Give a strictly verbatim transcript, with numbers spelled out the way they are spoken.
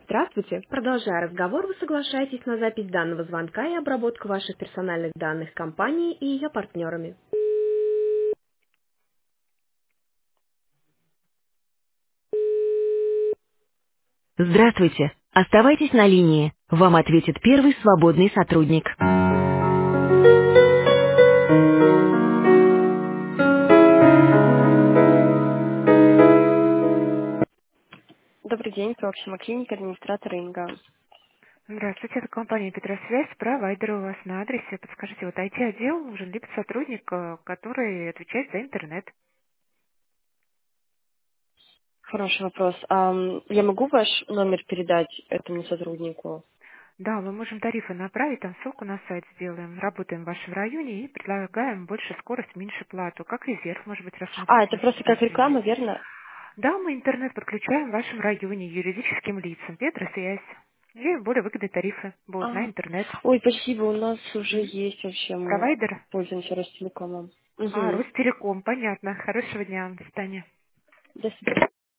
Здравствуйте. Продолжая разговор, вы соглашаетесь на запись данного звонка и обработку ваших персональных данных компании и ее партнерами. Здравствуйте. Оставайтесь на линии. Вам ответит первый свободный сотрудник. Добрый день, Проксима Клиника, администратор Инга. Здравствуйте, это компания Петросвязь, провайдер у вас на адресе. Подскажите, вот ай ти-отдел нужен либо сотрудник, э, который отвечает за интернет. Хороший вопрос. Ам, я могу ваш номер передать этому сотруднику? Да, мы можем тарифы направить, там ссылку на сайт сделаем. Работаем в вашем районе и предлагаем больше скорость, меньше плату. Как резерв, может быть, А, рассмотрите это наше просто как предложение. реклама, верно? Да, мы интернет подключаем в вашем районе юридическим лицам. Петросвязь. И более выгодные тарифы будут на А, интернет. ой, спасибо, у нас уже Мгм. есть вообще, мы Провайдер? пользуемся Ростелекомом. А, Угу. Ростелеком, понятно. Хорошего дня, до свидания. До свидания.